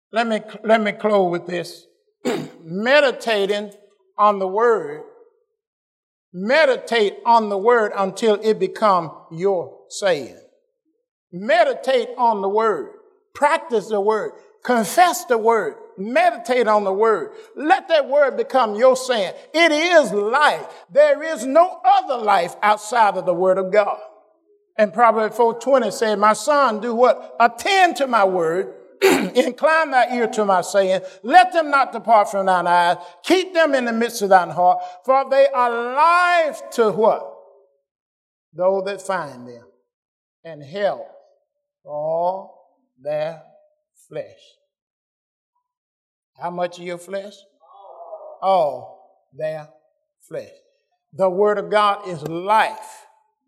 Let me close with this. Meditating on the word. Meditate on the word until it become your saying. Meditate on the word. Practice the word. Confess the word. Meditate on the word. Let that word become your saying. It is life. There is no other life outside of the word of God. And Proverbs 4:20 said, my son, do what? Attend to my word. Incline thy ear to my saying. Let them not depart from thine eyes. Keep them in the midst of thine heart. For they are life to what? Those that find them. And health for all their flesh. How much of your flesh? All their flesh. The word of God is life.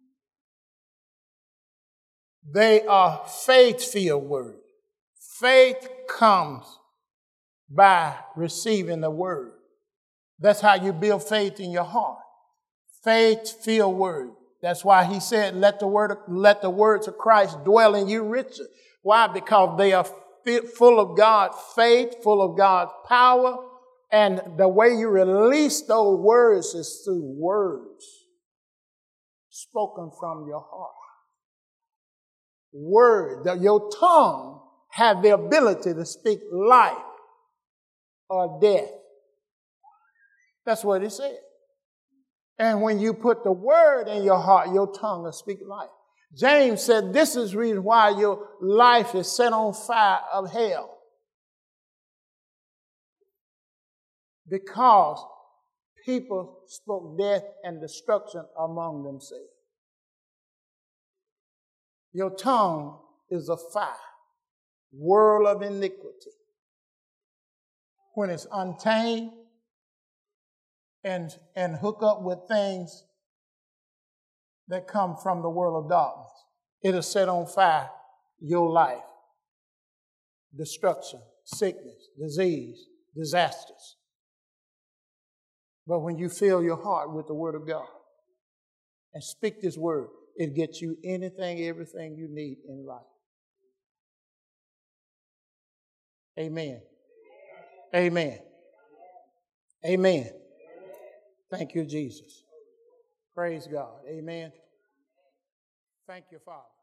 They are faith-filled words. Faith comes by receiving the word. That's how you build faith in your heart. Faith-filled word. That's why he said, let the words of Christ dwell in you richly. Why? Because they are full of God's faith, full of God's power, and the way you release those words is through words spoken from your heart. Word, your tongue have the ability to speak life or death. That's what it said. And when you put the word in your heart, your tongue will speak life. James said this is the reason why your life is set on fire of hell. Because people spoke death and destruction among themselves. Your tongue is a fire, whirl of iniquity. When it's untamed and hook up with things that come from the world of darkness, it'll set on fire your life. Destruction, sickness, disease, disasters. But when you fill your heart with the word of God and speak this word, it gets you anything, everything you need in life. Amen. Amen. Amen. Thank you, Jesus. Praise God. Amen. Thank you, Father.